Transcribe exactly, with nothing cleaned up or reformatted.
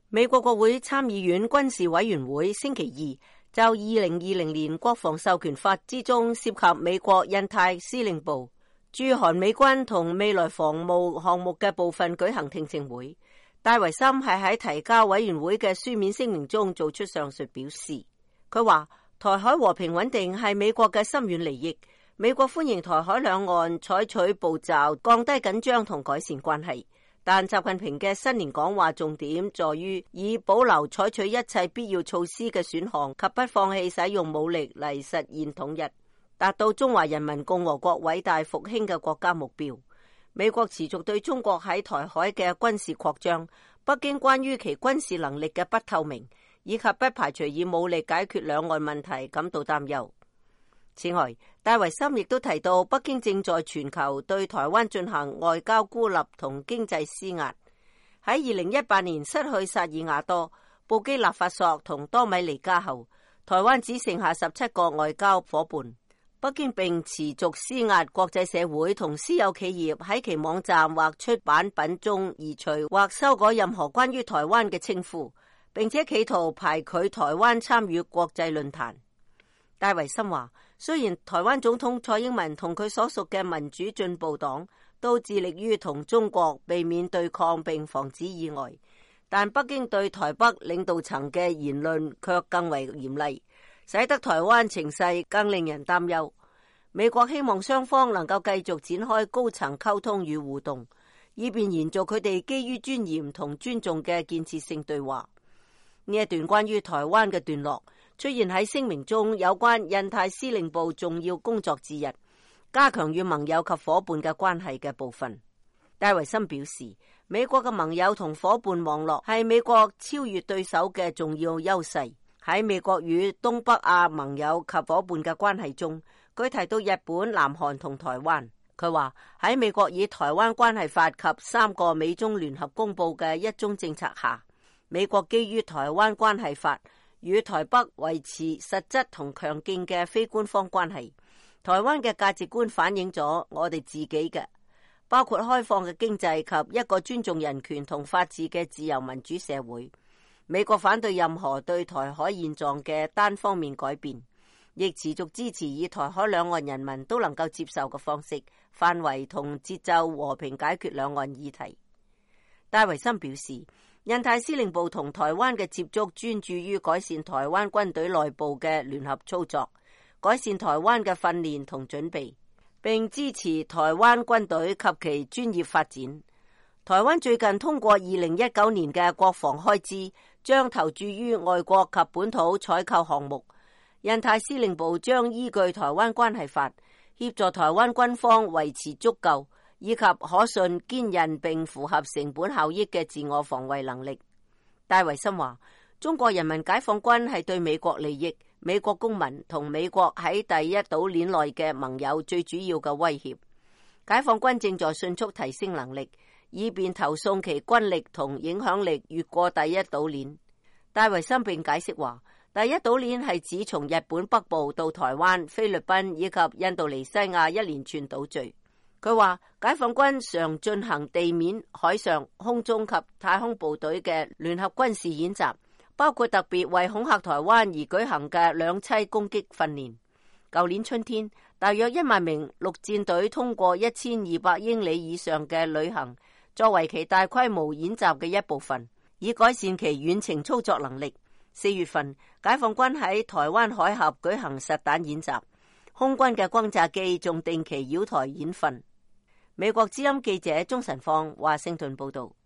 美國國會參議院軍事委員會星期二就二零二零年國防授權法之中涉及美國印太司令部駐韓美軍同未來防務項目嘅部分舉行聽證會。戴維森係喺提交委員會嘅書面聲明中做出上述表示。佢話台海和平穩定係美國嘅深遠利益，美國歡迎台海兩岸採取步驟降低緊張同改善關係。但習近平嘅新年講話重點在於以保留採取一切必要措施嘅選項及不放棄使用武力嚟實現統一，達到中華人民共和國偉大復興嘅國家目標。美國持續對中國喺台海嘅軍事擴張，北京關於其軍事能力嘅不透明，以及不排除以武力解決兩岸問題感到擔憂。此外，戴維森亦都提到，北京正在全球對台灣進行外交孤立同經濟施壓。喺二零一八年失去薩爾瓦多、布基納法索同多米尼加後，台灣只剩下十七個外交夥伴。北京並持續施壓國際社會同私有企業喺其網站或出版品中移除或修改任何關於台灣嘅稱呼，並且企圖排拒台灣參與國際論壇。戴維森話，雖然台灣總統蔡英文同佢所屬嘅民主進步黨都致力於同中國避免對抗並防止意外，但北京對台北領導層嘅言論卻更為嚴厲，使得台灣情勢更令人擔憂。美國希望雙方能夠繼續展開高層溝通與互動，以便延續佢哋基於尊嚴同尊重嘅建設性對話。呢一段關於台灣嘅段落出現喺聲明中有關印太司令部重要工作之一，加強與盟友及夥伴嘅關係嘅部分。戴維森表示，美國嘅盟友同夥伴網絡係美國超越對手嘅重要優勢。喺美國與東北亞盟友及夥伴嘅關係中，佢提到日本、南韓同台灣。佢話喺美國以台灣關係法及三個美中聯合公佈嘅一中政策下，美國基於台灣關係法與台北維持實質同強勁嘅非官方關係。台灣嘅價值觀反映咗我哋自己嘅，包括開放嘅經濟及一個尊重人權同法治嘅自由民主社會。美國反對任何對台海現狀嘅單方面改變，亦持續支持以台海兩岸人民都能夠接受嘅方式、範圍同節奏和平解決兩岸議題。戴維森表示，印太司令部同台灣嘅接觸專注於改善台灣軍隊內部嘅聯合操作，改善台灣嘅訓練同準備，並支持台灣軍隊及其專業發展。台灣最近通過二零一九年嘅國防開支，將投注於外國及本土採購項目。印太司令部將依據台灣關係法，協助台灣軍方維持足夠以及可信、堅韌並符合成本效益嘅自我防衛能力。戴維森話，中國人民解放軍係對美國利益、美國公民同美國喺第一島鏈內嘅盟友最主要嘅威脅。解放軍正在迅速提升能力，以便投送其軍力同影響力越過第一島鏈。戴維森並解釋話，第一島鏈係指從日本北部到台灣、菲律賓以及印度尼西亞一連串島嶼。佢話，解放軍常進行地面、海上、空中及太空部隊嘅聯合軍事演習，包括特別為恐嚇台灣而舉行嘅兩棲攻擊訓練。舊年春天，大約一萬名陸戰隊通過一千二百英里以上嘅旅行，作為其大規模演習嘅一部分，以改善其遠程操作能力。四月份，解放軍喺台灣海峽舉行實彈演習，空軍嘅轟炸機仲定期繞台演訓。美國之音記者鍾晨放華盛頓報道。